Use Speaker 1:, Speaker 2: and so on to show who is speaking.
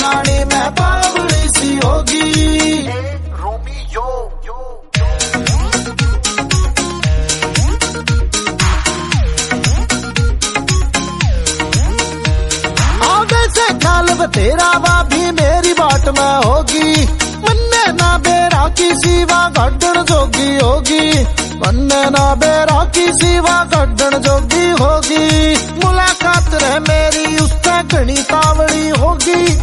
Speaker 1: जाने मैं बावली सी होगी।
Speaker 2: रोमियो
Speaker 1: आगे से ख्याल तेरा भाभी मेरी बाट में होगी। मन्ने ना बेरा की सिवा गड्ढन जोगी होगी। मन्ने ना बेरा की सिवा गड्ढन जोगी होगी। मुलाकात रहे मेरी उससे घनी तावड़ी होगी।